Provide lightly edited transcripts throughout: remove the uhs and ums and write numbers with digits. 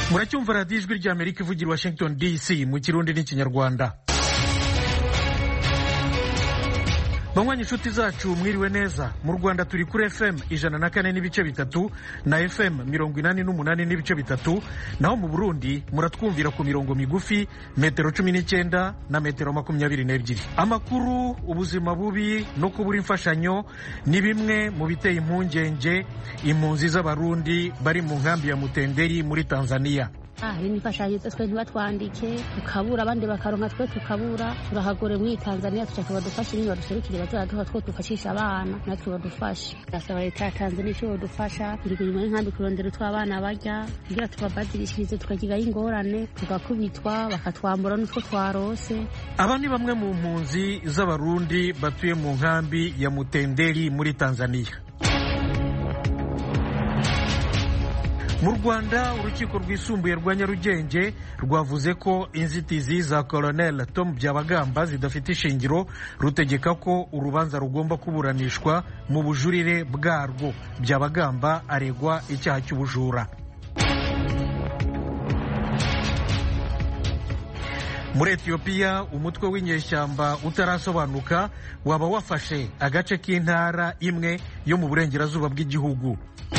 muracyumva radiyo ijwi ry'Amerika ivugira Washington DC mu Kirundi n'Ikinyarwanda. Banywanyi inshuti zacu mwiriwe neza. Mu Rwanda turi kuri FM 104.3 na FM 88.3, naho mu Burundi muratwumvira ku mirongo migufi metero 19 na metero 22. Amakuru, ubuzima bubi no kubura imfashanyo ni bimwe mu biteye impungenge impunzi z'Abarundi bari mu nkambi ya Mutenderi muri Tanzania. Imfashanyo twe ntibatwandike tukabura, abandi bakaronka twe tukabura. Turahagore muri Tanzania tushaka badufashe niba duserukire bazaduha two dufashisha abana natwe badufashe. Ndasaba leta ya Tanzania cyo badufasha irigirimo inkambi kurondera tw'abana barya kugira tubabadirishirize tukagiga ingorane tugakubitwa bakatwambura n'utwo twarose. Aba ni bamwe mu mpunzi z'Abarundi batuye mu nkambi ya Mutenderi muri Tanzania. Mu Rwanda urukiko rwisumbuye rwa Nyarugenge rwavuze ko inzitizi za Colonel Tom Byabagamba zidafite ishingiro, rutegeka ko urubanza rugomba kuburanishwa mu bujurire bwarwo. Byabagamba aregwa icyaha cy'ubujura. Muri Ethiopia umutwe w'inyeshyamba utarasobanuka waba wafashe agace k'intara imwe yo mu burengerazuba bw'igihugu.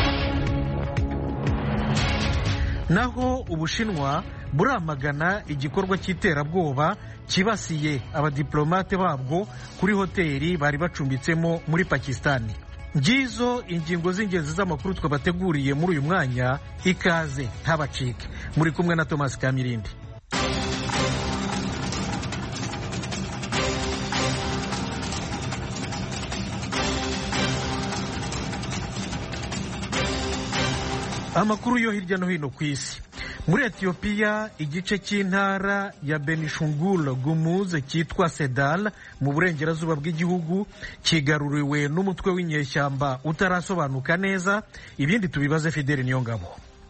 Naho Ubushinwa buramagana igikorwa cy'iterabwoba kibasiye abadiplomate babwo kuri hoteli bari bacumbitsemo muri Pakistani. Ngizo ingingo z'ingenzi z'amakuru twabateguriye muri uyu mwanya, ikaze ntabacike. Muri kumwe na Thomas Kamirindi. Amakuru yo hirya no hino ku isi. Muri Ethiopia igice cy'intara ya Benishangul Gumuz cyitwa Sedal mu burengerazuba bw'igihugu kigaruriwe n'umutwe w'inyeshyamba utarasobanuka neza. Ibindi tubibaze Fidel Niyongabo.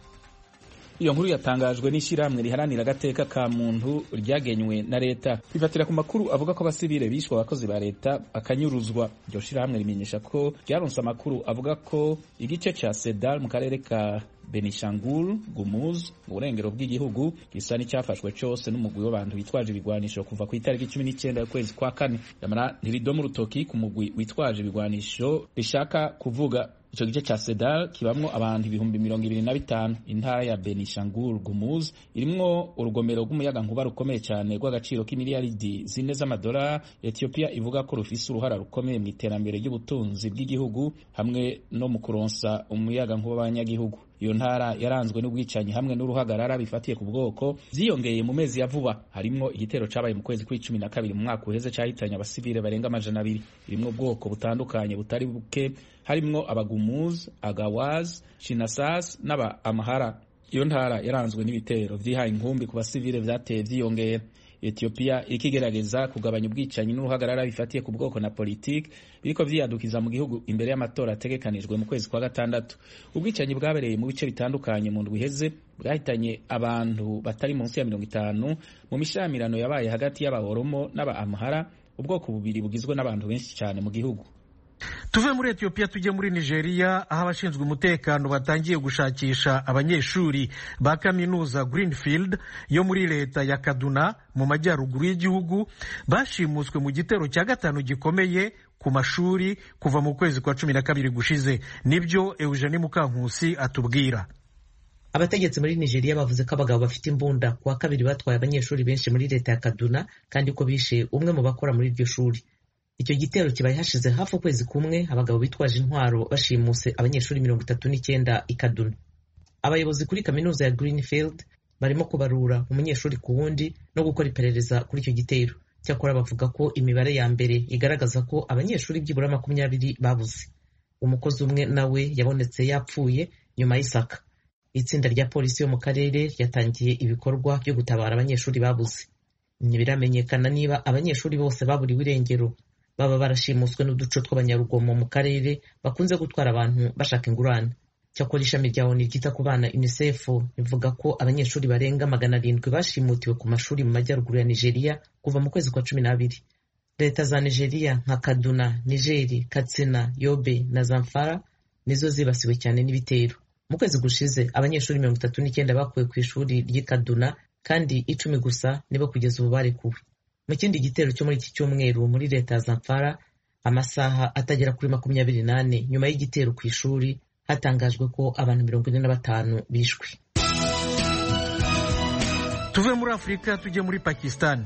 Iyo nkuru yatangajwe n'ishyirahamwe riharanira agateka ka muntu ryagenywe na leta. Bifatira ku makuru avuga ko abasivile bishwe abakozi ba leta akanyuruzwa. Iryo shyirahamwe rimenyesha ko ryaronse amakuru avuga ko igice ca Sedal mu karere ka Benishangul Gumuz mu burengero bw'igihugu gisa n'icyafashwe cyose n'umugwi w'abantu bitwaje ibigwanisho kuva ku itariki 19 y'ukwezi kwa kane. Yamara ntiridomo rutoki ku mugwi witwaje ibigwanisho bishaka kuvuga ico gice ca Sedal kibamwo abantu 25,000. Intara ya Benishangul Gumuz irimwo urugomero rw'umuyaga nkuba rukomeye cyane rw'agaciro k'imiliyaridi 4 z'amadolari. Ethiopia ivuga ko rufise uruhara rukomeye mu iterambere ry'ubutunzi bw'igihugu hamwe no mu kuronsa umuyaga nkuba abanyagihugu. Iyo ntara yaranzwe n'ubwicanyi hamwe n'uruhagarara bifatiye ku bwoko ziyongeye mu mezi ya vuba. Harimwo igitero cabaye mu kwezi kwa12 mu mwaka uheze cyahitanye abasivile barenga 200. Irimwo ubwoko butandukanye butari buke, harimwo abagumuz, agawaz, shinasas n'aba amahara. Iyo ntara yaranzwe n'ibitero vyihaye inkumbi ku basivile vyateye vyiyongera. Ethiopia ikigerageza kugabanya ubwicanyi n'uruhagarara bifatiye ku bwoko na politiki biriko vyiyadukiza mu gihugu imbere y'amatora ategekanijwe mu kwezi kwa gatandatu. Ubwicanyi bwabereye mu bice bitandukanye mu ndwi iheze bwahitanye abantu batari munsi ya 50 mu mishamirano yabaye hagati y'Abaoromo n'aba Amhara, ubwoko bubiri bugizwe n'abantu benshi cyane mu gihugu. Tuve muri Ethiopia tujye muri Nigeria aho abashinzwe umutekano batangiye gushakisha abanyeshuri ba kaminuza Greenfield yo muri leta ya Kaduna mu majyaruguru y'igihugu bashimuswe mu gitero cya gatanu gikomeye ku mashuri kuva mu kwezi kwa 12 gushize. Nibyo Eugenie Mukankusi atubwira. Abategetsi muri Nigeria bavuze ko abagabo bafite imbunda kuwa kabiri batwaye abanyeshuri benshi muri leta ya Kaduna kandi ko bishe umwe mu bakora muri iryo shuri. Icyo gitero kibaye hashize hafi ukwezi kumwe abagabo bitwaje intwaro bashimuse abanyeshuri 39 i Kaduna. Abayobozi kuri kaminuza ya Greenfield barimo kubarura umunyeshuri ku wundi no gukora iperereza kuri icyo gitero. Cyakora bavuga ko imibare ya mbere igaragaza ko abanyeshuri byibura 20 babuze. Umukozi umwe nawe yabonetse yapfuye nyuma y'isaka. Itsinda rya polisi yo mu karere ryatangiye ibikorwa byo gutabara abanyeshuri babuze. Ntibiramenyekana niba abanyeshuri bose baburiwe irengero baba barashimuswe n'uduco tw'abanyarugomo mu karere bakunze gutwara abantu bashaka ingurane. Cyakora ishami rya ONU ryita ku bana UNICEF rivuga ko abanyeshuri barenga 700 bashimutiwe ku mashuri mu majyaruguru ya Nigeria kuva mu kwezi kwa 12. Leta za Nigeria nka Kaduna, Nigeri, Katsina, Yobe na Zamfara nizo zibasiwe cyane n'ibitero. mu kwezi gushize abanyeshuri 39 bakuwe ku ishuri ry'i Kaduna kandi 10 gusa nibo kugeza ubu barekuwe. Mu kindi gitero cyo muri iki cyumweru muri leta ya Zamfara, amasaha atagera kuri 28 nyuma y'igitero ku ishuri, hatangajwe ko abantu 45 bishwe. Tuve muri Afurika tujye muri Pakistan.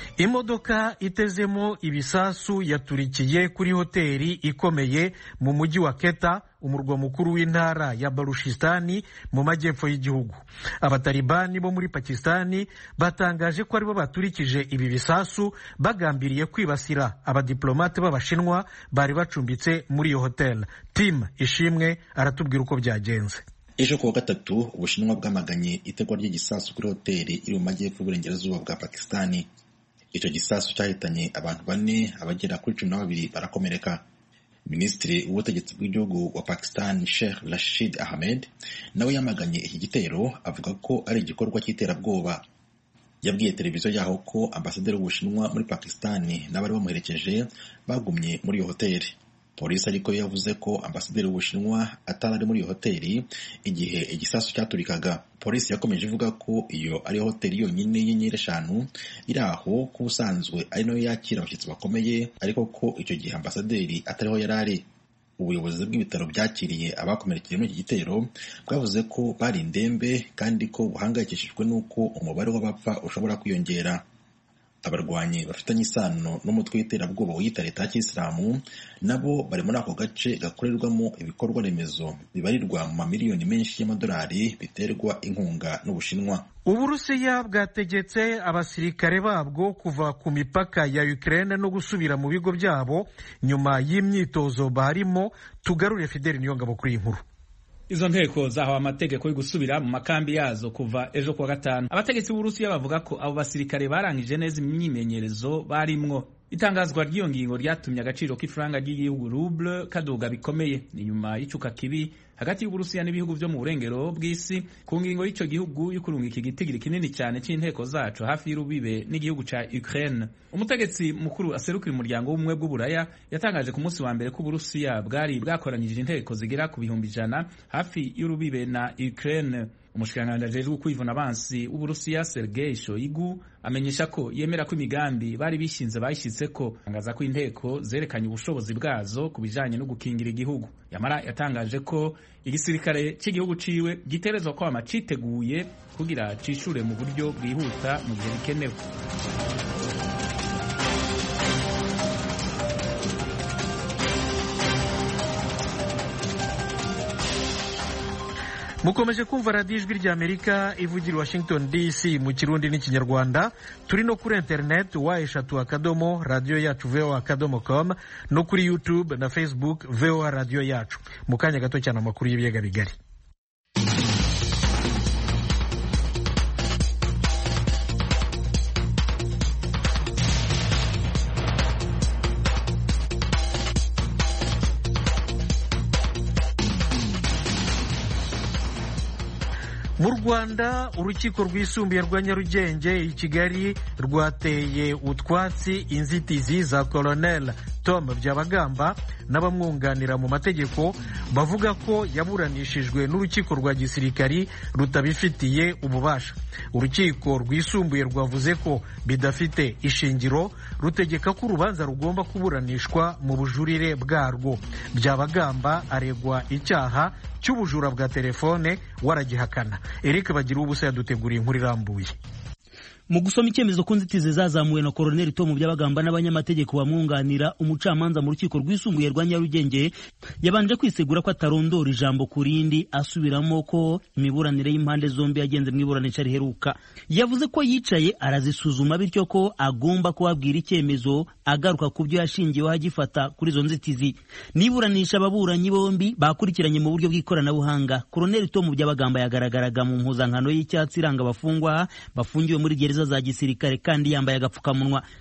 Imodoka itezemo ibisasu yaturikiye kuri hoteli ikomeye mu mujyi wa Quetta, umurwa mukuru w'intara ya Baluchistani mu majyepfo y'igihugu. Abatalibani bo muri Pakistani batangaje ko aribo baturikije ibi bisasu bagambiriye kwibasira abadiplomate b'Abashinwa bari bacumbitse muri iyo hotel. Tim Ishimwe aratubwira uko byagenze. Ejo kuwa gatatu Ubushinwa bwamaganye itegwa ry'igisasu kuri hoteli iri mu majyepfo y'uburengerazuba bwa Pakistani. Icyo gisasu cyahitanye abantu 4, abagera kuri 12 barakomereka. Minisitiri w'ubutegetsi bw'igihugu wa Pakistan Sheikh Rashid Ahmed nawe yamaganye iki gitero, avuga ko ari igikorwa cy'iterabwoba. Yabwiye televiziyo yaho ko ambasaderi w'Ubushinwa muri Pakistani n'abari bamuherekeje bagumye muri iyo hoteli. Polisi ariko yavuze ko ambasaderi w'Ubushinwa atari muri iyo hoteli igihe igisasu cyaturikaga. Polisi yakomeje ivuga ko iyo ari hoteli yonyine y'inyenyeri 5 iri aho ku busanzwe ari nayo yakira abashyitsi bakomeye, ariko ko icyo gihe ambasaderi atariho yarari. Ubuyobozi bw'ibitaro byakiriye abakomerekeye muri iki gitero bwavuze ko bari indembe kandi ko buhangayikishijwe n'uko umubare w'abapfa ushobora kwiyongera. Abarwanyi bafitanye isano n'umutwe w'iterabwoba wiyita leta ya Kisilamu nabo bari muri ako gace gakorerwamo ibikorwa remezo bibarirwa mu mamiliyoni menshi y'amadolari biterwa inkunga n'Ubushinwa. Uburusiya bwategetse abasirikare babwo kuva ku mipaka ya Ukraine no gusubira mu bigo byabo nyuma y'imyitozo barimo. Tugarure Fidel Niyongabo kuri inkuru. Izo nteko zahawe amategeko yo gusubira mu makambi yazo kuva ejo kuwa gatanu. Abategetsi b'Uburusiya bavuga ko abo basirikare barangije neza imyimenyerezo barimwo. Itangazwa ry'iyo ngingo ryatumye agaciro k'ifaranga ry'igihugu ruble kaduga bikomeye. Ni nyuma y'icuka kibi hagati y'Uburusiya n'ibihugu byo mu burengero bw'isi ku ngingo y'icyo gihugu y'ukurunga iki gitigiri kinini cyane cy'inteko zacu hafi y'urubibe n'igihugu ca Ukraine. Umutegetsi mukuru aserukira umuryango w'ubumwe bw'Uburaya yatangaje ku munsi wa mbere ko Uburusiya bwari bwakoranyije inteko zigera ku 100,000 hafi y'urubibe na Ukraine. Umushikiranganji ajejwe kwivuna abansi w'Uburusiya Sergei Shoigu amenyesha ko yemera ko imigambi bari bishinze bayishyitseko, angaza ko inteko zerekanye ubushobozi bwazo ku bijanye no gukingira igihugu. Yamara yatangaje ko igisirikare cy'igihugu ciwe giterezwa ko amaciteguye kugira cishure mu buryo bwihuta mu gihe bikenewe. Mukomeje kumva radiyo ijwi ry'Amerika ivugira Washington DC mu Kirundi n'Ikinyarwanda. Turi no kuri internet wa3 radio yacu voa.com no kuri YouTube na Facebook VOA radio yacu. Mu kanya gato cyane amakuru y'ibiyaga bigari. Mu Rwanda urukiko rwisumbuye rwa Nyarugenge i Kigali rwateye utwatsi inzitizi za Colonel Tom Byabagamba n'abamwunganira mu mategeko bavuga ko yaburanishijwe n'urukiko rwa gisirikari rutabifitiye ububasha. Urukiko rwisumbuye rwavuze ko bidafite ishingiro, rutegeka ko urubanza rugomba kuburanishwa mu bujurire bwarwo. Byabagamba aregwa icyaha cy'ubujura bwa telefone waragihakana. Eric Bagira ubusa yaduteguriye inkuru irambuye. Mu gusoma icyemezo ku nzitizi zazamuwe na Colonel Tom Byabagamba n'abanyamategeko bamwunganira, umucamanza mu rukiko rwisumbuye rwa Nyarugenge yabanje kwisegura ko atarondora ijambo kurindi, asubiramo ko imiburanire y'impande zombi yagenze mu iburanisha riheruka. Yavuze ko yicaye arazisuzuma bityo ko agomba kubabwira icyemezo agaruka ku byo yashingiyeho agifata kuri izo nzitizi. Niburanisha ababuranyi bombi bakurikiranye mu buryo bw'ikoranabuhanga. Colonel Tom Byabagamba yagaragaraga mu mpuzankano y'icyatsi iranga abafungwa bafungiwe muri gereza za gisirikare kandi yambaye agapfukamunwa.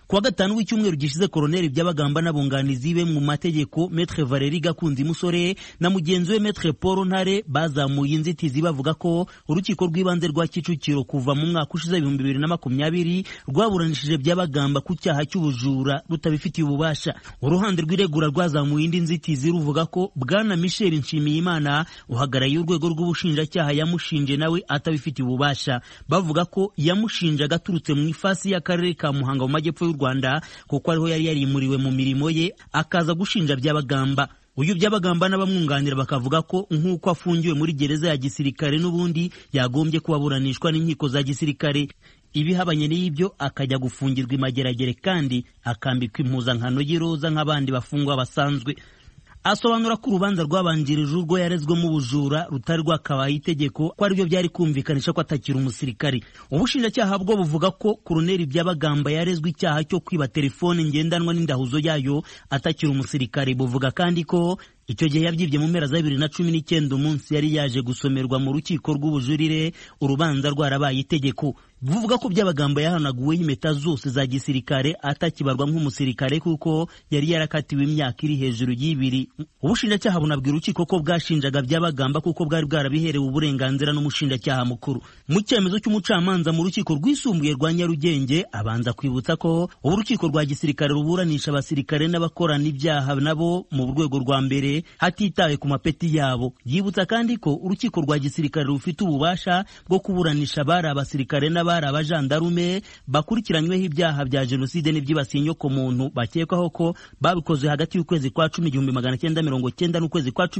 kuwa gatanu w'icyumweru gishize Koloneli Byabagamba n'abunganizi be mu mategeko Maître Valérie Gakunzi Musore na mugenzi we Maître Paul Ntare bazamuye inzitizi bavuga ko urukiko rw'ibanze rwa Kicukiro kuva mu mwaka ushize 2020 rwaburanishije Byabagamba ku cyaha cy'ubujura rutabifitiye ububasha. Uruhande rw'iregura rwazamuye indi nzitizi ruvuga ko Bwana Michel Nshimiyimana uhagarariye urwego rw'ubushinjacyaha yamushinje nawe atabifitiye ububasha, bavuga ko yamushinjaga aturutse mu ifasi y'akarere ka Muhanga mu majyepfo y'u Rwanda kuko ariho yari yarimuriwe mu mirimo ye akaza gushinja Byabagamba. Uyu Byabagamba n'abamwunganira bakavuga ko nk'uko afungiwe muri gereza ya gisirikare n'ubundi yagombye kubaburanishwa n'inkiko za gisirikare. Ibihabanye n'ibyo akajya gufungirwa imageragere kandi akambikwa impuzankano y'iroza nk'abandi bafungwa basanzwe. Asobanura ko urubanza rwabanjirije urwo yarezwemo ubujura rutari rwakabaye itegeko ko aribyo byari kumvikanisha ko atakiri umusirikari. Ubushinjacyaha bwo buvuga ko Koloneli Byabagamba yarezwe icyaha cyo kwiba telefone ngendanwa n'indahuzo yayo atakiri umusirikari. Buvuga kandi ko icyo gihe yabyibye mu mpera za 2019 umunsi yari yaje gusomerwa mu rukiko rw'ubujurire urubanza rwarabaye itegeko. Buvuga ko Byabagamba yahanaguweho impeta zose za gisirikare atakibarwa nk'umusirikare kuko yari yarakatiwe imyaka iri hejuru y'ibiri. Ubushinjacyaha bunabwira urukiko ko bwashinjaga Byabagamba kuko bwari bwarabiherewe uburenganzira n'umushinjacyaha mukuru. Mu cyemezo cy'umucamanza mu rukiko rwisumbuye rwa Nyarugenge abanza kwibutsa ko urukiko rwa gisirikare ruburanisha abasirikare n'abakorana ibyaha nabo mu rwego rwa mbere hatitawe ku mapeti yabo. Yibutsa kandi ko urukiko rwa gisirikare rufite ububasha bwo kuburanisha bari abasirikare n'abari abajandarume bakurikiranyweho ibyaha bya jenoside n'ibyibasiye inyoko muntu bakekwaho ko babikoze hagati y'ukwezi kwa 10/1990 n'ukwezi kwa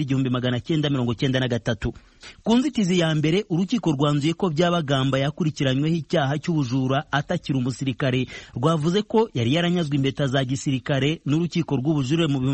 12/1993. Ku nzitizi ya mbere urukiko rwanzuye ko Byabagamba yakurikiranyweho icyaha cy'ubujura atakiri umusirikare. Rwavuze ko yari yaranyazwe impeta za gisirikare n'urukiko rw'ubujurire mu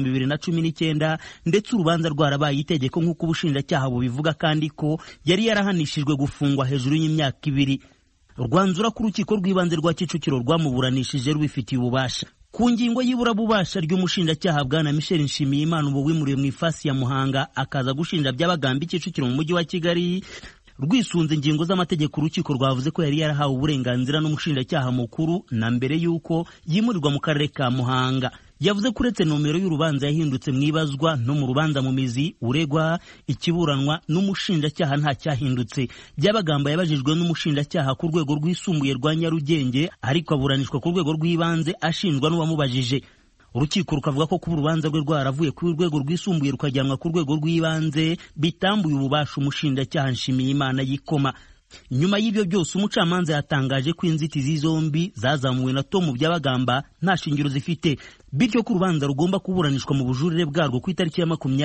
2019 ndetse urubanza rwarabaye itegeko nk'uko ubushinjacyaha bubivuga kandi ko yari yarahanishijwe gufungwa hejuru y'imyaka 2. Rwanzura ku rukiko rw'ibanze rwa Kicukiro rwamuburanishije rubifitiye ububasha. Ku ngingo y'iburabubasha ry'umushinjacyaha Bwana Michel Nshimiyimana ubu wimuriwe mu ifasi ya Muhanga akaza gushinja Byabagamba Kicukiro mu mujyi wa Kigali, rwisunze ingingo z'amategeko urukiko rwavuze ko yari yarahawe uburenganzira n'umushinjacyaha mukuru na mbere y'uko yimurirwa mu karere ka Muhanga. Yavuze ko uretse nomero y'urubanza yahindutse mwibazwa no mu rubanza mu mizi uregwa ikiburanwa n'umushinjacyaha nta cyahindutse. Byabagamba yabajijwe n'umushinjacyaha ku rwego rwisumbuye rwa Nyarugenge ariko aburanishwa ku rwego rw'ibanze ashinjwa n'uwamubajije. Urukiko rukavuga ko kuba urubanza rwe rwaravuye ku rwego rwisumbuye rukajyanwa ku rwego rw'ibanze bitambuye ububasha umushinjacyaha Nshimiyimana yikoma. Nyuma y'ibyo byose umucamanza yatangaje ko inzitizi zombi zazamuwe na Tom Byabagamba nta shingiro zifite, bityo ko urubanza rugomba kuburanishwa mu bujurire bwarwo ku itariki ya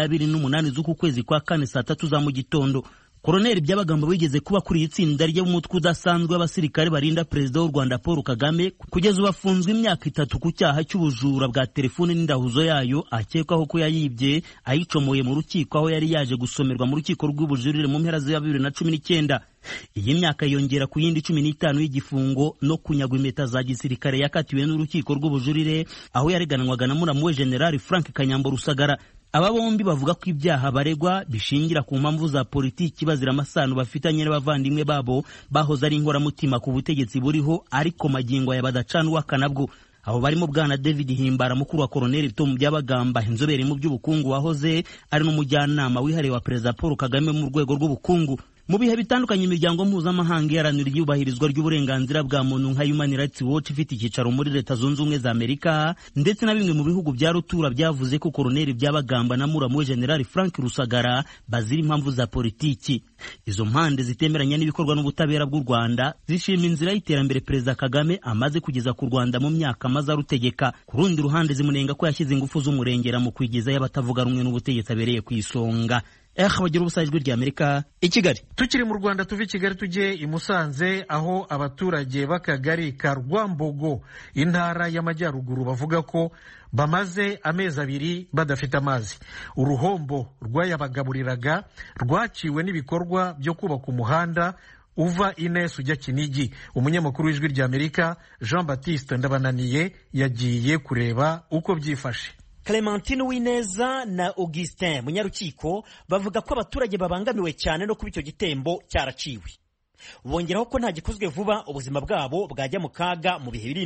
28 z'uku kwezi kwa 4 saa 3 za mu gitondo. Koloneli Byabagamba wigeze kuba kuri itsinda ry'umutwe udasanzwe w'abasirikare barinda Perezida w'u Rwanda Paul Kagame kugeza ubafunzwe imyaka 3 ku cyaha cy'ubujura bwa telefone n'indahuzo yayo akekwaho ko yayibye ayicomoye mu rukiko aho yari yaje gusomerwa mu rukiko rw'ubujurire mu mpera za 2019. Iyi myaka yongera ku yindi 15 y'igifungo no kunyagwa impeta za gisirikare yakatiwe n'urukiko rw'ubujurire aho yareganwaga na muramu we General Frank Kanyambo Rusagara. Aba bombi bavuga ko ibyaha baregwa bishingira ku mpamvu za politiki bazira amasano bafitanye n'abavandimwe babo bahoze ari inkoramutima ku butegetsi buriho ariko magingo ya badacanwa kanabwo. Abo barimo Bwana David Himbara mukuru wa Koloneli Tom Byabagamba inzobere mu by'ubukungu wahoze ari n'umujyanama wihariye wa Perezida Paul Kagame mu rwego rw'ubukungu. Mu bihe bitandukanye imiryango mpuzamahanga iharanira ibyubahirizwa ry'uburenganzira bwa muntu nka Human Rights Watch ifite icyicaro muri Leta Zunze Ubumwe za Amerika ndetse na bimwe mu bihugu bya rutura byavuze ko Koloneli Byabagamba na muramu we General Frank Rusagara bazira impamvu za politiki. Izo mpande zitemeranya n'ibikorwa n'ubutabera bw'u Rwanda zishima inzira y'iterambere Perezida Kagame amaze kugeza ku Rwanda mu myaka maze arutegeka. Ku rundi ruhande zimunenga ko yashyize ingufu z'umurengera mu kwigizayo abatavuga rumwe n'ubutegetsi abereye ku isonga. Bagira ubusajwi ry'Amerika i Kigali. Tukiri mu Rwanda tuve i Kigali tujye i Musanze aho abaturage b'akagari ka Rwambogo intara y'Amajyaruguru bavuga ko bamaze amezi 2 badafite amazi. Uruhombo rwayabagaburiraga rwaciwe n'ibikorwa byo kubaka umuhanda uva Ines ujya Kinigi. Umunyamakuru w'ijwi ry'Amerika Jean Baptiste Ndabananiye yagiye kureba uko byifashe. Clementine Wineza na Augustin Munyarukiko bavuga ko abaturage babangamiwe cyane no kuba icyo gitembo cyaraciwe. Bongeraho ko nta gikozwe vuba ubuzima bwabo bwajya mu kaga mu bihe biri imbere.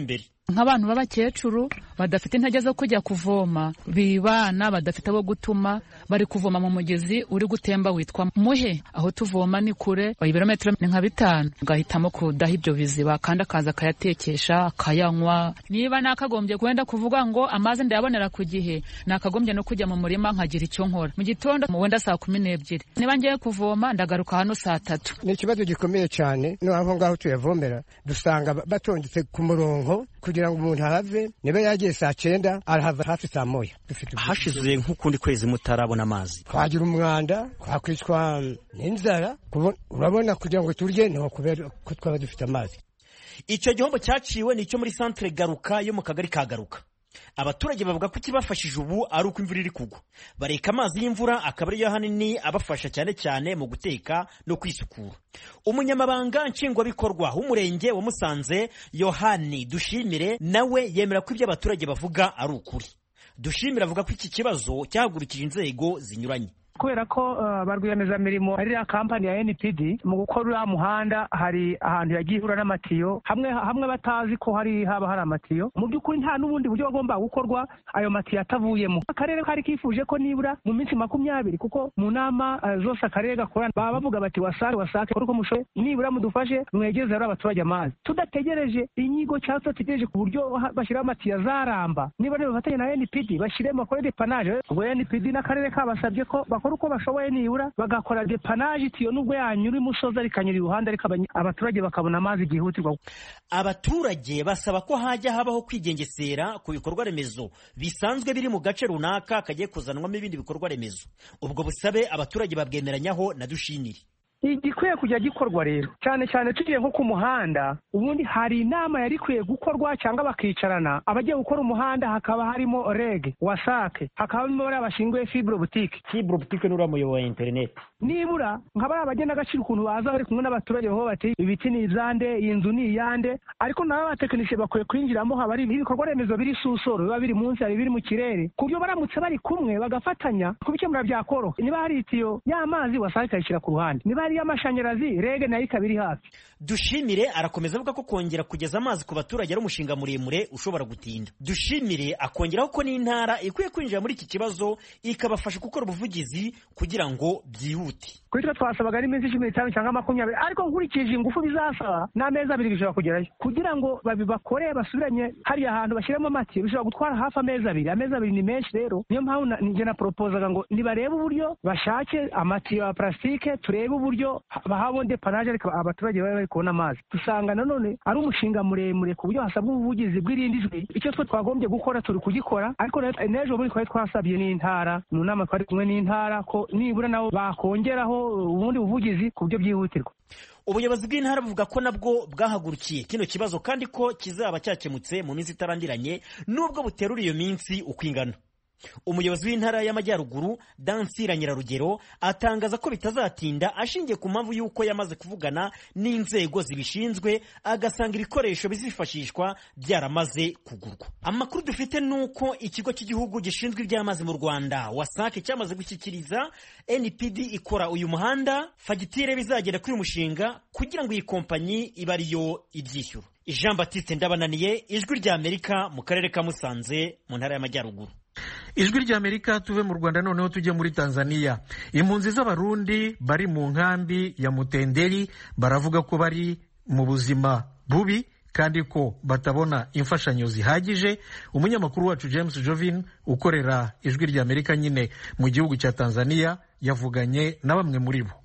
nk'abantu b'abakecuru badafite intege zo kujya kuvoma, bibana badafite abo gutuma, bari kuvoma mu mugezi uri gutemba witwa Muhe. Aho tuvoma ni kure, ibirometero ni nka 5. Ugahitamo kudaha ibyo biziba kandi akaza akayatekesha akayanywa. Niba nakagombye kwenda kuvuga ngo amazi ndayabonera ku gihe, nakagombye no kujya mu murima nkagira icyo nkora. Mu gitondo wenda saa 12, niba ngiye kuvoma ndagaruka hano saa 3. Ni ikibazo gikomeye cyane, no aho ngaho tuyavomera dusanga batondetse ku murongo kugira ngo umuntu ahave, niba yagiye saa 9 arahava hafi saa 1. Hashize nk'ukundi kwezi mutarabona amazi, twagira umwanda, twakwicwa n'inzara. Urabona kugira ngo turye no kubera ko twaba dufite amazi. Icyo gihombo cyaciwe ni cyo muri centre Garuka yo mu kagari ka Garuka. Abaturage bavuga ko kibafashije ubu ari uko imvura iri kugwa, bareka amazi y'imvura akaba ariyo hanini abafasha cyane cyane mu guteka no kwisukura. Umunyamabanga nshingwabikorwa w'umurenge wa Musanze Yohani Dushimire nawe yemera ko ibyo abaturage bavuga ari ukuri. Dushimire avuga ko iki kibazo cyahagurukije inzego zinyuranye. Kubera ko barwiyemezamirimo ari ya kampani ya NPD mu gukora uriya muhanda, hari ahantu yagiye ihura n'amatiyo hamwe batazi ko haba hari amatiyo. Mu by'ukuri nta n'ubundi buryo bagomba gukorwa ayo matiyo atavuyemo. Akarere kari kifuje ko nibura mu minsi 20, kuko mu nama zose akarere gakorana baba bavuga bati wasake kuko mushoye nibura mudufashe mwegeze ari abaturage amazi, tudategereje inyigo cyangwa tudategereje ku buryo bashyiraho amatiyo azaramba. Niba bafatanya na NPD bashyiremo bakore depanage, ubwo NPD n'akarere kabasabye ko uko bashoboye nibura bagakora depanage tiyo nubwo yanyura imusozi arikanyura iruhande, ariko abaturage bakabona amazi gihutirwa. Abaturage basaba ko hajya habaho kwigengesera ku bikorwa remezo bisanzwe biri mu gace runaka kagiye kuzanwamo ibindi bikorwa remezo. Ubwo busabe abaturage babwemeranyaho na Dushimire. Igikwiye kujya gikorwa rero, cyane cyane tugiye nko ku muhanda, ubundi hari inama yari kwiye gukorwa cyangwa bakicarana abagiye gukora umuhanda, hakaba harimo REG, wasake, hakaba harimo abashinzwe fibre optique n'uramuyobo wa internet. Nibura nk'abari abagenda agaciro ukuntu baza bari kumwe n'abaturage ho bati ibiti ni izande, iyi nzu ni iyande, ariko nabo abatekinisiye bakwiye kwinjiramo. Haba ari ibikorwa remezo biri susoro, biba biri munsi, hari biri mu kirere, ku buryo baramutse bari kumwe bagafatanya kubikemura byakoro. Niba hari itiyo y'amazi wasake ikayishyira ku ruhande, niba hari y'amashanyarazi REG nayo ikabiri hafi. Dushimire arakomeza avuga ko kongera kugeza amazi ku baturage ari umushinga muremure ushobora gutinda. Dushimire akongeraho ko n'intara ikwiye kwinjira muri iki kibazo ikabafasha gukora ubuvugizi kugira ngo byihute. Kuri twe twasabaga ari iminsi 15 cyangwa 20, ariko nkurikije ingufu bizasaba n'amezi 2 bishobora kugerayo kugira ngo babikore basubiranye hariya ahantu bashyiramo amatiyo, bishobora gutwara hafi amezi 2. Amezi 2 ni menshi rero, niyo mpamvu nje na proposaga ngo nibarebe uburyo bashake amatiyo ya plastike, turebe uburyo bahabonde depanage ariko abaturage bari kubona amazi. Dusanga nanone ari umushinga muremure ku buryo hasabwa ubuvugizi bw'irindi jwi. Icyo twe twagombye gukora turi kugikora, ariko n'ejo muri twasabye n'intara, mu nama twari kumwe n'intara ko nibura nabo bakongeraho ubundi buvugizi ku buryo byihutirwa. Ubuyobozi bw'intara buvuga ko nabwo bwahagurukiye kino kibazo kandi ko kizaba cyakemutse mu minsi itarandiranye nubwo buterura iyo minsi ukwingana. Umuyobozi w'intara y'Amajyaruguru Dansira Nyirarugero atangaza ko bitazatinda ashingiye ku mpamvu y'uko yamaze kuvugana n'inzego zibishinzwe agasanga ibikoresho bizifashishwa byaramaze kugurwa. Amakuru dufite nuko ikigo cy'igihugu gishinzwe iby'amazi mu Rwanda wasake cyamaze gushyikiriza NPD ikora uyu muhanda fagitire bizagera kuri umushinga kugira ngo iyi kompanyi ibe ariyo ibyishyura. Jean Baptiste Ndabananiye, Ijwi ry'Amerika mu karere ka Musanze mu ntara y'Amajyaruguru. Ijwi ry'Amerika tuve mu Rwanda noneho tujye muri Tanzania. Impunzi z'abarundi bari mu nkambi ya Mutenderi baravuga ko bari mu buzima bubi kandi ko batabona imfashanyo zihagije. Umunyamakuru wacu James Jovin ukorera Ijwi ry'Amerika nyine mu gihugu cya Tanzania yavuganye na bamwe muri bo.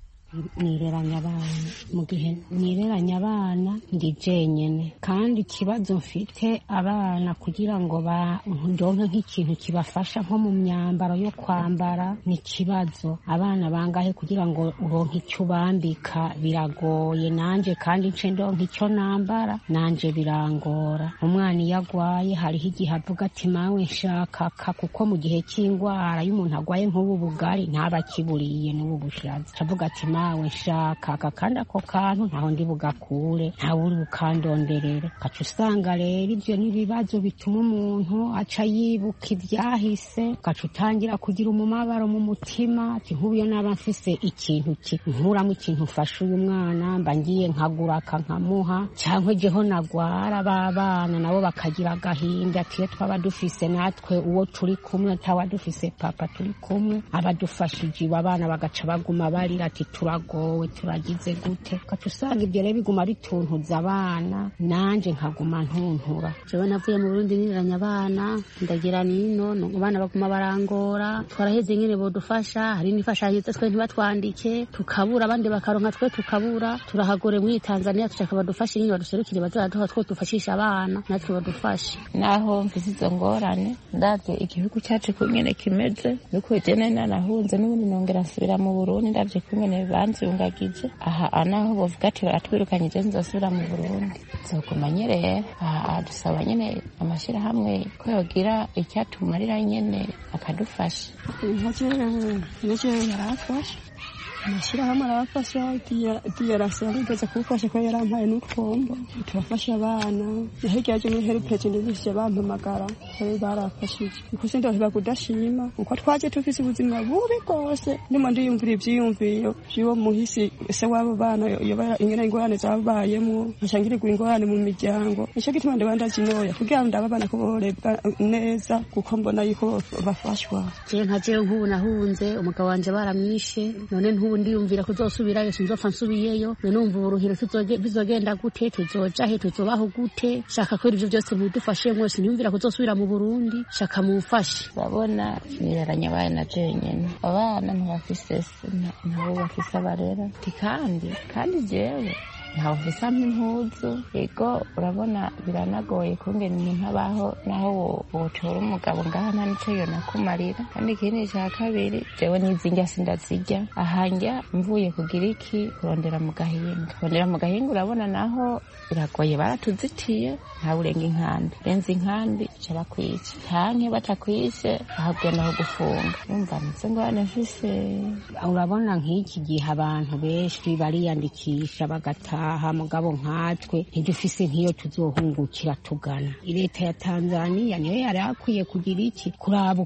Nireranya abana, mu gihe nireranya abana ndi jenyene, kandi ikibazo mfite abana kugira ngo ndonke nk'ikintu kibafasha nko mu myambaro yo kwambara ni kibazo. Abana bangahe kugira ngo uronke icyo bambika biragoye, nanje kandi nce ndonke icyo nambara nanje birangora. Umwana iyo agwaye hariho igihe avuga ati mawe nshaka kuko mu gihe cy'indwara y'umuntu agwaye nk'ubu bugari ntaba kiburiye n'ubu bushaza, avuga ati nawe shaka aka kandi ako kantu ntaho ndi bugakure ntawe uri bukandonderere ugaca usanga rero ibyo n'ibibazo bituma umuntu aca yibuka ibyahise ugaca utangira kugira umumabaro mu mutima ati nk'ubu naba mfise ikintu nkuramo ikintu ufasha uyu mwana mba ngiye nkagura nkamuha cyangwa jeho nagwara babana nabo bakagira agahinda ati iyo twaba dufise natwe uwo turi kumwe atawa dufise papa turi kumwe abadufashije abana bagaca baguma barira ati turagowe turagize gute ugaca usanga ibyo rero biguma bituntuza abana nanje nkaguma ntuntura jewe navuye mu Burundi niranya abana ndagira nino abana baguma barangora twaraheze nyene bodufasha hari n'ifashanyo twe ntibatwandike tukabura abandi bakaronka twe tukabura turahagore muri Tanzania tushaka badufashe nyine baduserukire bazaduha two dufashisha abana natwe badufashe naho mfise izo ngorane ndavye igihugu cyacu kunyene kimeze nuko jene narahunze n'ubundi nongera nsubira mu Burundi ndavye kunyene banzungagije aha anaho bovuga ati baratwirukanyije nzosubira mu Burundi zokuma nyerera aha dusaba nyene amashira hamwe ko yogira icyatumarira nyene akadufasha nacyo yarafasha amashyirahamwe arabafasha diyarasi yarigeze kubufasha ko yarampaye n'utwombo turafasha abana hirya yaje muri heripeji ndibishije bampamagara bari barafashije niko sindaheba kudashima uko twaje tufise ubuzima bubi rwose ndimo ndiyumvira ivyiyumviro vy'uwo muhisi se w'abo bana ingene ingorane zabayemo nshangirigwa ingorane mu miryango nico gituma ndabandaje inoya kugira ngo ndababana ko borebwa neza kuko mbona yuko bafashwa je nkaje nk'ubu nahunze umugabo wanje baramwishe none ndiyumvira kuzosubirayo sinzopfa nsubiyeyo numva uburuhiro bizogenda gute tuzoja he tuzobaho gute shaka ko ivyo byose bidufashe mwese niyumvira kuzosubira mu Burundi shaka mumfashe babona niraranya abana jenyene abana ntibafise ntabo bafise abarera kandi jewe ntaho mfise impuzu ego urabona biranagoye kungena umuntu abaho naho wotora umugabo ngaha nta nico yonakumarira kandi ikindi ca kabiri jewe n'izinjya sindazirya ahanja mvuye kugira iki kurondera mu gahinga urabona naho biragoye baratuzitiye nta urenga inkambi renza inkambi ca bakwica canke batakwishe ahabwe naho gufunga umva nze ngwane mfise urabona nk'iki gihe abantu benshi bariyandikisha bagataha mugabo nkatwe ntidufise nk'iyo tuzohungukira tugana leta ya Tanzania niyo yari akwiye kugira iki kuraba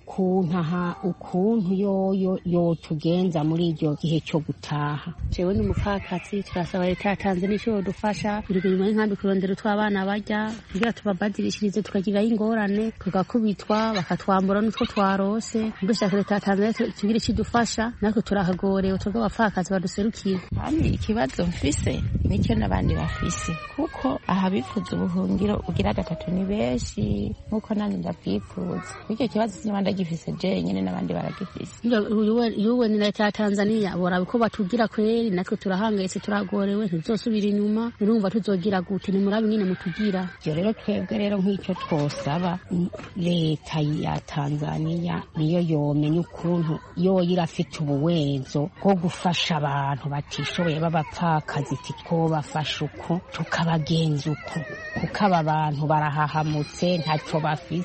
ukuntu yo tugenza muri iryo gihe cyo gutaha jewe ni mupfakazi turasaba leta ya Tanzania ico yodufasha nyuma y'inkambi kurondera utw'abana barya kugira tubabadirishirize tukagiraho ingorane tugakubitwa bakatwambura n'utwo twarose dushaka leta ya Tanzania tugira ikidufasha natwe turahagorewe twebwe abapfakazi baduserukiye kandi ikibazo mfise nicyo n'abandi bafise kuko aha bifuza ubuhungiro ugira gatatu ni benshi nkuko nanjye ndabwifuza icyo kibazo sinabandi agifise jenyine n'abandi baragifise yuwe ni leta ya Tanzania bora ko batugira kweri natwe turahangayitse turagorewe ntizosubira inyuma urumva tuzogira gute ni murabi nyine mutugira iyo rero twebwe rero nk'icyo twosaba leta ya Tanzania niyo yomenya ukuntu irafite ubuwenzo bwo gufasha abantu batishoboye b'abapfakazi bafasha uko tukabagenza uko kuko aba bantu barahahamutse ntacyo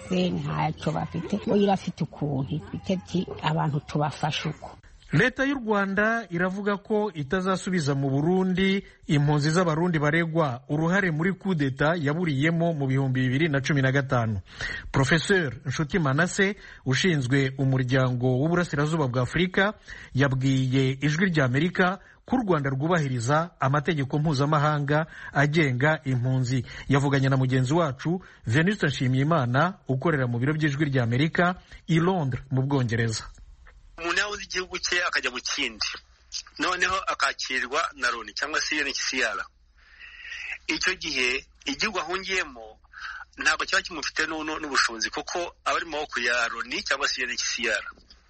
bafite irafite ukuntu ifite abantu tubafasha uko leta y'u Rwanda iravuga ko itazasubiza mu Burundi impunzi z'abarundi baregwa uruhare muri kudeta yaburiyemo mu 2015. Professeur Nshuti Manase ushinzwe umuryango w'uburasirazuba bwa Afurika yabwiye ijwi rya Amerika ko u Rwanda rwubahiriza amategeko mpuzamahanga agenga impunzi. Yavuganye na mugenzi wacu Venuste Nshimiyimana ukorera mu biro by'ijwi rya Amerika i Londres mu Bwongereza. Umuntu yabuze igihugu cye akajya mu kindi noneho akakirwa na Loni cyangwa se UNHCR, icyo gihe igihugu ahungiyemo ntabwo cyaba kimufite n'ubushobozi kuko aba ari mu maboko ya Loni cyangwa se UNHCR.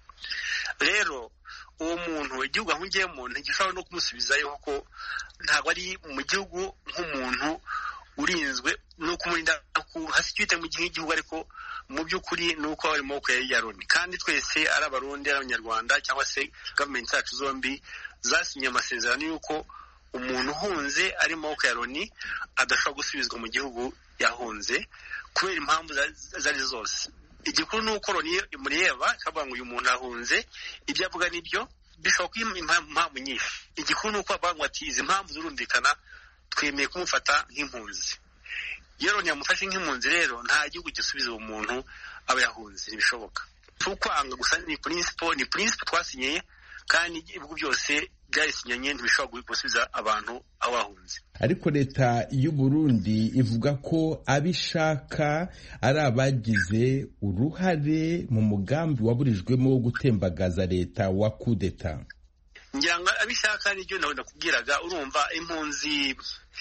Rero uwo muntu igihugu ahungiyemo ntigishobora no kumusubizayo kuko ntabwo ari mu gihugu nk'umuntu urinzwe no kumurinda hasi cyite mu gihe igihugu, ariko mu by'ukuri nuko ari mu maboko ya Loni. Kandi twese ari abarundi ari abanyarwanda cyangwa se government zacu zombi zasinye amasezerano y'uko umuntu uhunze ari mu maboko ya Loni adashobora gusubizwa mu gihugu yahunze kubera impamvu zari zose. Igikuru nuko Loni imureba ikavuga ngo uyu muntu ahunze, ibyo avuga nibyo, bishobora kuba impamvu nyinshi. Igikuru ni uko bavuga ati izi mpamvu zirumvikana, twemeye kumufata nk'impunzi. Iyo Loni yamufashe nk'impunzi rero nta gihugu gisubiza uwo muntu aba yahunze, ntibishoboka. Tukwanga gusa ni principle twasinyeye, kandi ibihugu byose byarisinyanye ntibishobora gusubiza abantu aho bahunze. Ariko leta y'u Burundi ivuga ko abishaka ari abagize uruhare mu mugambi waburijwemo wo gutembagaza leta wa kudeta. Ngira ngo abishaka nibyo nawe nakubwiraga, urumva impunzi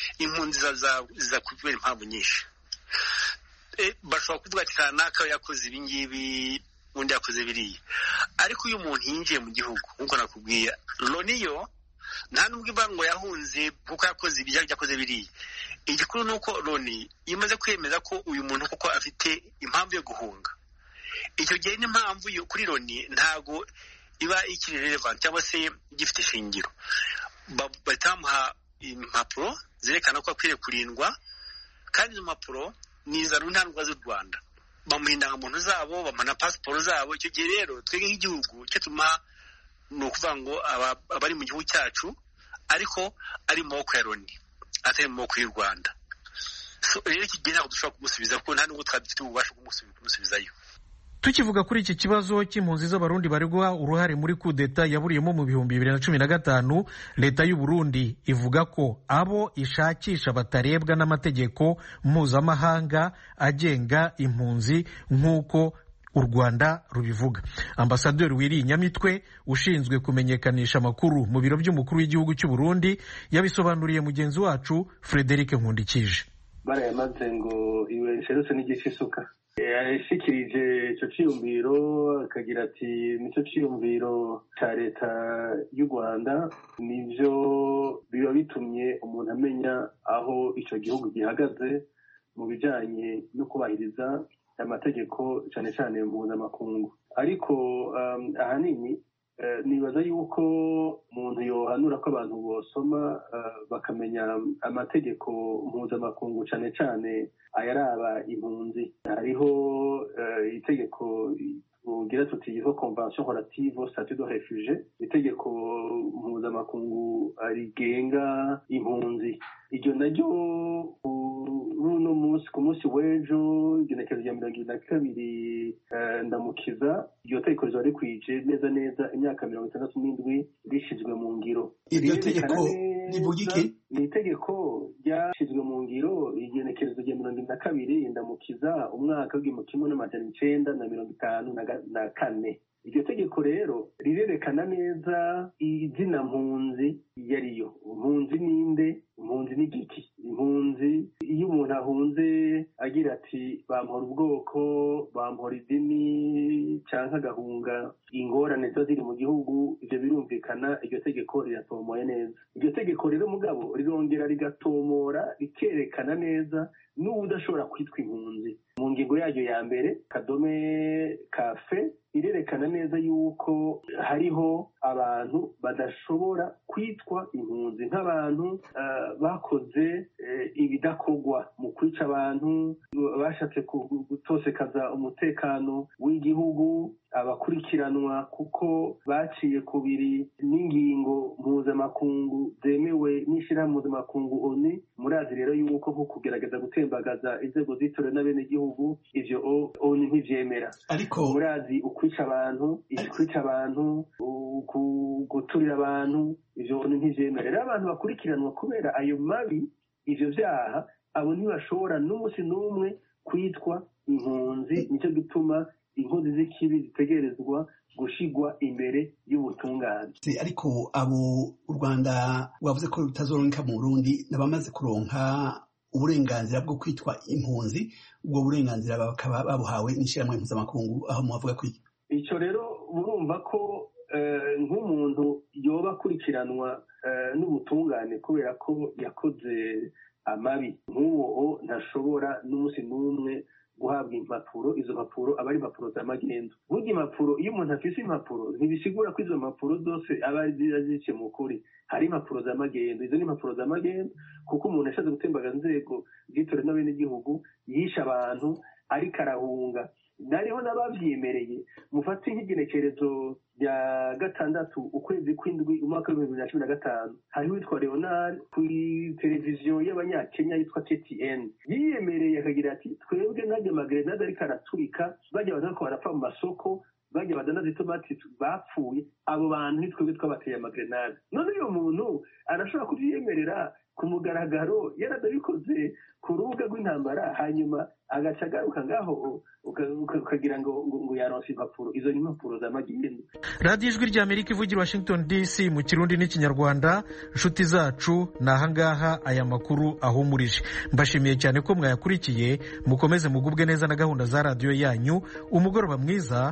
za kubera impamvu nyinshi. Bashobora kuvuga ati kanaka yakoze ibi ngibi, undi yakoze biriya. Ariko uyu muntu yinjiye mu gihugu nkuko nakubwiye, Loni yo nta nubwo ivuga ngo yahunze kuko yakoze ibi yakoze biriya. Igikuru ni uko Loni imaze kwemeza ko uyu muntu kuko afite impamvu yo guhunga. Icyo gihe n'impamvu yo kuri Loni ntago iba ikiri relevant cyangwa se gifite shingiro. Batamuha impapuro zerekana ko akwiriye kurindwa, kandi izo mpapuro ni iza runtandwa z'u Rwanda. Bamuha indangamuntu zabo, bamuha na pasiporo zabo. Icyo gihe rero twebwe nk'igihugu cyo tuma ni ukuvuga ngo abari mu gihugu cyacu ariko ari mu maboko ya Loni, atari mu maboko y'u Rwanda. Rero iki gihe ntabwo dushobora kumusubiza kuko nta nubwo twari dufite ububasha kumusubizayo. Tukivuga kuri iki kibazo cy'impunzi z'abarundi baregwa uruhare muri kudeta yaburiyemo mu 2015, leta y'u Burundi ivuga ko abo ishakisha batarebwa n'amategeko mpuzamahanga agenga impunzi nk'uko u Rwanda rubivuga. Ambasaderi Wiri Nyamitwe ushinzwe kumenyekanisha amakuru mu biro by'umukuru w'igihugu cy'u Burundi yabisobanuriye mugenzi wacu Frederic Nkundikije. Barayamaze ngo iwe serose n'igice isuka. Yashikirije icyo cyiyumviro akagira ati nicyo cyiyumviro cya leta y'u Rwanda, nivyo biba bitumye umuntu amenya aho icyo gihugu gihagaze mu bijanye no kubahiriza amategeko cyane cyane mpuzamakungu. Ariko ahanini nibaza yuko umuntu yohanura ko abantu bosoma bakamenya amategeko mpuzamakungu cyane cyane ayaraba impunzi. Hariho itegeko ugira tuti yitwa Convention relative au statut de réfugié, itegeko mpuzamakungu rigenga impunzi. Iryo naryo runo munsi ku munsi w'ejo igenekerezo rya 22 ndamukiza, iryo tegeko rizoba rikwije neza imyaka 67 rishizwe mu ngiro. Iryo tegeko rivuga iki? Ni itegeko ryashizwe mu ngiro igenekerezo rya 22 ndamukiza umwaka w'1954. Iryo tegeko rero rirerekana neza izina mpunzi yariyo. Impunzi ninde? Impunzi ni giki? Impunzi iyo umuntu ahunze agira ati bampora ubwoko, bampora idini cyangwa agahunga ingorane zo ziri mu gihugu, ibyo birumvikana. Iryo tegeko riratomoye neza. Iryo tegeko rero mugabo rirongera rigatomora rikerekana neza n'udashobora kwitwa impunzi. Mu ngingo yaryo ya mbere kadome kafe irerekana neza yuko hariho abantu badashobora kwitwa impunzi, nk'abantu bakoze ibidakorwa mu kwica abantu, bashatse gutosekaza umutekano w'igihugu, abakurikiranwa kuko baciye kubiri n'ingingo mpuzamakungu zemewe n'ishyirahamwe mpuzamakungu ONU. Murazi rero yuko nko kugerageza gutembagaza inzego zitorewe n'abenegihugu ivyo ONU ntivyemera. Ariko murazi ukwica abantu, guturira abantu, ivyo ONU ntivyemera. Rero abantu bakurikiranwa kubera ayo mabi, ivyo vyaha, abo ntibashobora n'umunsi n'umwe kwitwa impunzi. Nicyo gituma inkozi z'ikibi zitegerezwa gushigwa imbere y'ubutungane. Ariko abo u Rwanda wavuze ko rutazoronka mu Burundi n'abamaze kuronka uburenganzira bwo kwitwa impunzi, ubwo burenganzira bakaba babuhawe n'ishyirahamwe mpuzamakungu, aho muhavuga ko icyo rero murumva ko nk'umuntu yoba akurikiranwa n'ubutungane kubera ko yakoze amabi, nk'uwo ntashobora n'umunsi n'umwe guhabwa impapuro. Izo mpapuro aba ari impapuro z'amagendo. Burya impapuro, iyo umuntu afise impapuro ntibisigura ko izo mpapuro zose aba ari zice mu kuri. Hari impapuro z'amagendo. Izo ni impapuro z'amagendo kuko umuntu yashatse gutembagaza inzego zitorewe n'abenegihugu, yishe abantu ariko arahunga. nariho n'abavyemereye mufate nk'igenekerezo rya 6 ukwezi kw'indwi umwaka w'ibihumbi 2015 hariho witwa Leonard kuri televiziyo y'abanyakenya yitwa TTN yiyemereye akagira ati twebwe ntajya amagrenade ariko araturika bajya bazako barapfa mu masoko bajya badanaza itomati bapfuye abo bantu nitwebwe twabateye amagrenade. None uyo muntu arashobora kuvyemerera ku mugaragaro yaradabikoze ku rubuga rw'intambara hanyuma agaca agaruka ngaho ukagira ngo yaronse impapuro. Izo ni impapuro z'amagendo. radiyo ijwi ry'Amerika ivugira Washington DC mu kirundi n'ikinyarwanda. Inshuti zacu ni ahangaha aya makuru ahumurije. Mbashimiye cyane ko mwayakurikiye. Mukomeze mugubwe neza na gahunda za radiyo yanyu. Umugoroba mwiza.